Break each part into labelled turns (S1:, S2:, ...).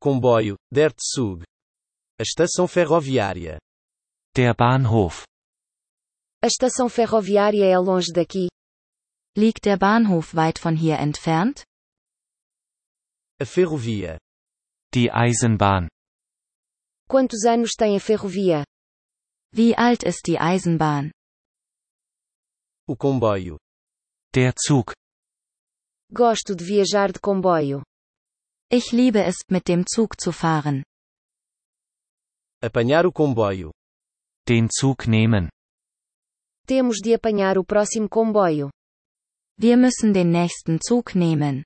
S1: comboio, der Zug. A estação ferroviária.
S2: Der Bahnhof.
S3: A estação ferroviária é longe daqui?
S4: Liegt der Bahnhof weit von hier entfernt?
S1: A ferrovia.
S2: Die Eisenbahn.
S3: Quantos anos tem a ferrovia?
S4: Wie alt ist die Eisenbahn?
S1: O comboio.
S2: Der Zug.
S3: Gosto de viajar de comboio.
S4: Ich liebe es, mit dem Zug zu fahren.
S1: Apanhar o comboio.
S2: Den Zug nehmen.
S3: Temos de apanhar o próximo comboio.
S4: Wir müssen den nächsten Zug nehmen.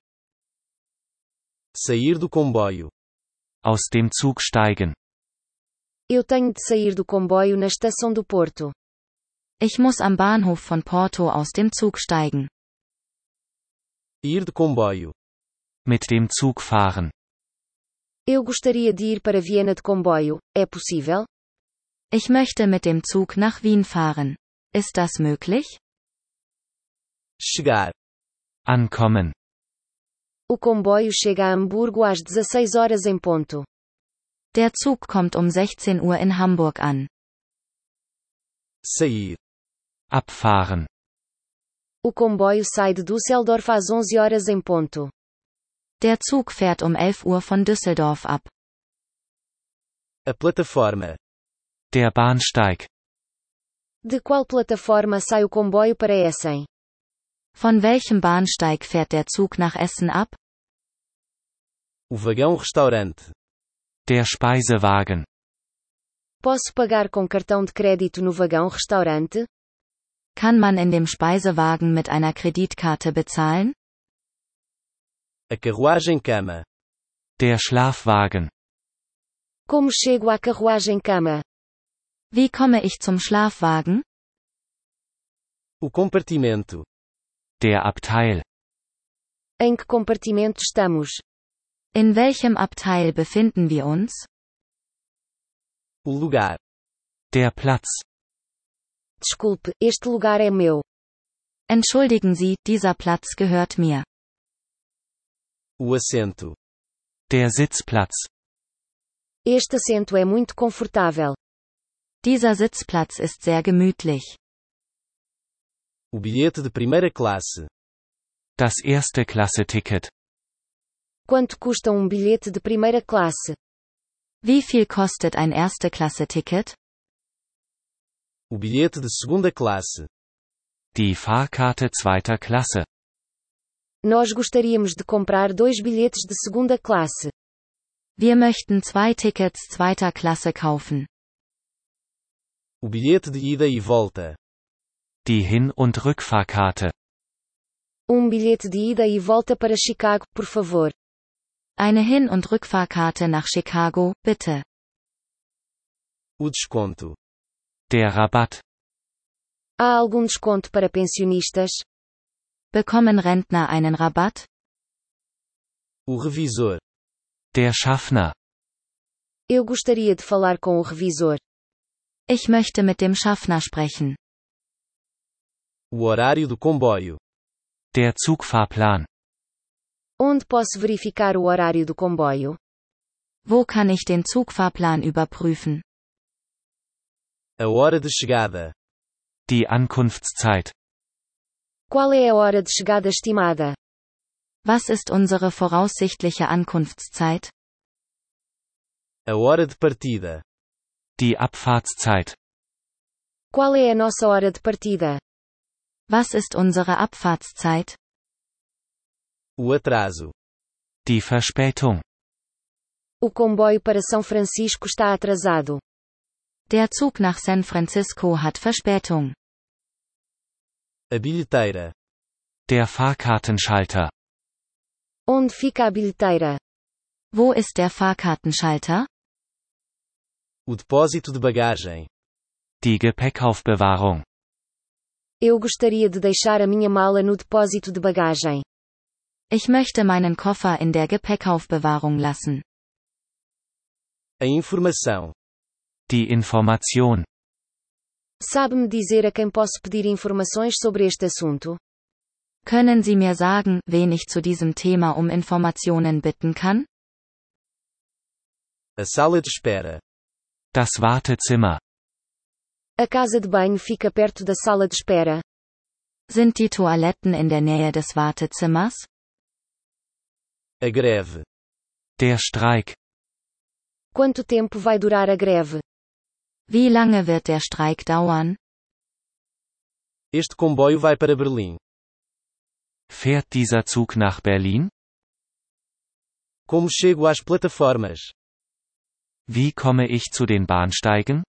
S1: Sair do comboio.
S2: Aus dem Zug steigen.
S3: Eu tenho de sair do comboio na estação do Porto.
S4: Ich muss am Bahnhof von Porto aus dem Zug steigen.
S1: Ir de comboio.
S2: Mit dem Zug fahren.
S3: Eu gostaria de ir para Viena de comboio. É possível?
S4: Ich möchte mit dem Zug nach Wien fahren. Ist das möglich?
S1: Chegar.
S2: Ankommen.
S3: O comboio chega a Hamburgo às 16 horas em ponto.
S4: Der Zug kommt um 16 Uhr in Hamburg an.
S1: Sair.
S2: Abfahren.
S3: O comboio sai de Düsseldorf às 11 horas em ponto.
S4: Der Zug fährt um 11 Uhr von Düsseldorf ab.
S1: A plataforma.
S2: Der Bahnsteig.
S3: De qual plataforma sai o comboio para Essen?
S4: Von welchem Bahnsteig fährt der Zug nach Essen ab?
S1: O vagão-restaurante.
S2: Der Speisewagen.
S3: Posso pagar com cartão de crédito no vagão-restaurante?
S4: Kann man in dem Speisewagen mit einer Kreditkarte bezahlen?
S1: A carruagem-cama.
S2: Der Schlafwagen.
S3: Como chego à carruagem-cama?
S4: Wie komme ich zum Schlafwagen?
S1: O compartimento.
S2: Der Abteil.
S3: Em que compartimento estamos?
S4: In welchem Abteil befinden wir uns?
S1: O lugar.
S2: Der Platz.
S3: Desculpe, este lugar é meu.
S4: Entschuldigen Sie, dieser Platz gehört mir.
S1: O assento.
S2: Der Sitzplatz.
S3: Este assento é muito confortável.
S4: Dieser Sitzplatz ist sehr gemütlich.
S1: O bilhete de primeira classe.
S2: Das Erste-Klasse-Ticket.
S3: Quanto custa bilhete de primeira classe?
S4: Wie viel kostet ein Erste-Klasse-Ticket?
S1: O bilhete de segunda classe.
S2: Die Fahrkarte zweiter Klasse.
S3: Nós gostaríamos de comprar 2 bilhetes de segunda classe.
S4: Wir möchten 2 Tickets zweiter Klasse kaufen.
S1: O bilhete de ida e volta.
S2: Die Hin- und Rückfahrkarte.
S3: Bilhete de ida e volta para Chicago, por favor.
S4: Eine Hin- und Rückfahrkarte nach Chicago, bitte.
S1: O desconto.
S2: Der Rabatt.
S3: Há algum desconto para pensionistas?
S4: Bekommen Rentner einen Rabatt?
S1: O revisor.
S2: Der Schaffner.
S3: Eu gostaria de falar com o revisor.
S4: Ich möchte mit dem Schaffner sprechen.
S1: O horário do comboio.
S2: Der Zugfahrplan.
S3: Onde posso verificar o horário do comboio?
S4: Wo kann ich den Zugfahrplan überprüfen?
S1: A hora de chegada.
S2: Die Ankunftszeit.
S3: Qual é a hora de chegada estimada?
S4: Was ist unsere voraussichtliche Ankunftszeit?
S1: A hora de partida.
S2: Die Abfahrtszeit.
S3: Qual é a nossa hora de partida?
S4: Was ist unsere Abfahrtszeit?
S1: O atraso.
S2: Die Verspätung.
S3: O comboio para São Francisco está atrasado.
S4: Der Zug nach San Francisco hat Verspätung.
S1: A bilheteira.
S2: Der Fahrkartenschalter.
S3: Onde fica a bilheteira?
S4: Wo ist der Fahrkartenschalter?
S1: O depósito de bagagem.
S2: Die Gepäckaufbewahrung.
S3: Eu gostaria de deixar a minha mala no depósito de bagagem.
S4: Ich möchte meinen Koffer in der Gepäckaufbewahrung lassen.
S1: A informação.
S2: Die Information.
S3: Sabe-me dizer a quem posso pedir informações sobre este assunto?
S4: Können Sie mir sagen, wen ich zu diesem Thema um Informationen bitten kann?
S1: A sala de espera.
S2: Das Wartezimmer.
S3: A casa de banho fica perto da sala de espera.
S4: Sind die Toiletten in der Nähe des Wartezimmers?
S1: A greve.
S2: Der Streik.
S3: Quanto tempo vai durar a greve?
S4: Wie lange wird der Streik dauern?
S1: Este comboio vai para Berlim.
S2: Fährt dieser Zug nach Berlin?
S1: Como chego às plataformas?
S2: Wie komme ich zu den Bahnsteigen?